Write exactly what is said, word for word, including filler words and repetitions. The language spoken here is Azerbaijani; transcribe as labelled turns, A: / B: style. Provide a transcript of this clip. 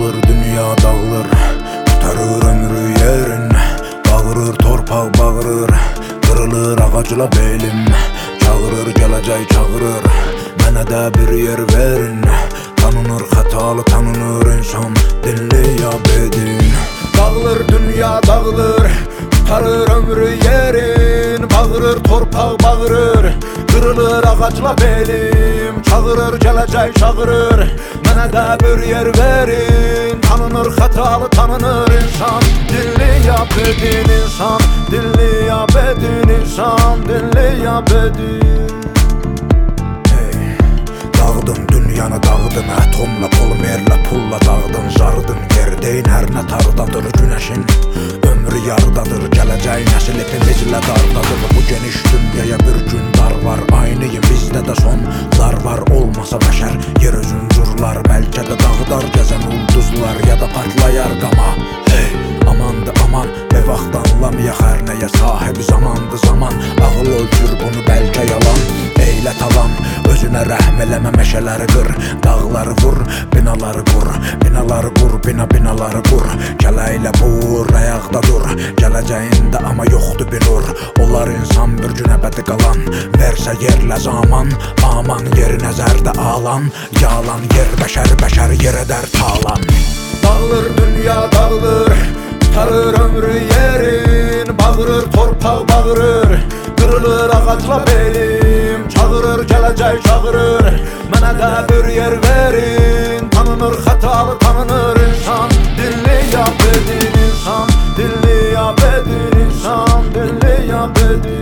A: Dağılır dünya dağılır, kurtarır ömrü yerin. Bağırır torpaq bağırır, kırılır ağacla belim. Çağırır geləcək çağırır, mənə də bir yer verin. Tanınır xətalı tanınır insan, dinləyab edin. Dağılır dünya dağılır, kurtarır ömrü yerin. Bağırır torpaq bağırır, kırılır ağacla belim. Çağırır gələcək çağırır, mənə də bir yer verin. Tanınır xətalı tanınır insan, dinləyab edin insan, dinləyab edin insan, dinləyab edin. Dağdın dünyanı dağdın, atomla polimerlə pulla dağdın. Zardın yerdeyin hər nə tardadır günəşin, ömrü yardadır. Gələcək nəsil hepimizlə dardadır. Bu geniş dünyaya bir gün dar var, aynıyım bizdə də sonlar var. Olmasa bəşər yer özün curlar, bəlkə də dağdar gəzən ulduzlar, ya da partlayar qama. Hey, amandı aman, və vaxt anlamayaq hər nəyə sahibi zamandı zaman. Ağıl ölçür bunu bəlkə yalan, eylət alan. Özünə rəhm eləmə, meşələri qır, dağları vur, binaları qur, binaları qur, bina binaları qur. Kələklə vur, ayaqda dur, gələcəyində amma yoxdur bir nur. Onlar insan bir gün əbədi qalan, versə yerlə zaman, aman yeri nəzərdə alan. Yalan yer bəşər, bəşər yer edər talan. Dağılır dünya dağılır, kurtarır ömrü yerin. Bağırır torpaq bağırır, kırılır ağacla belim. Çağırır gələcək çağırır, mənə də bir yer verin. Tanınır xətalı tanınır insan, dinləyab edin insan, dinləyab edin insan, dinləyab edin.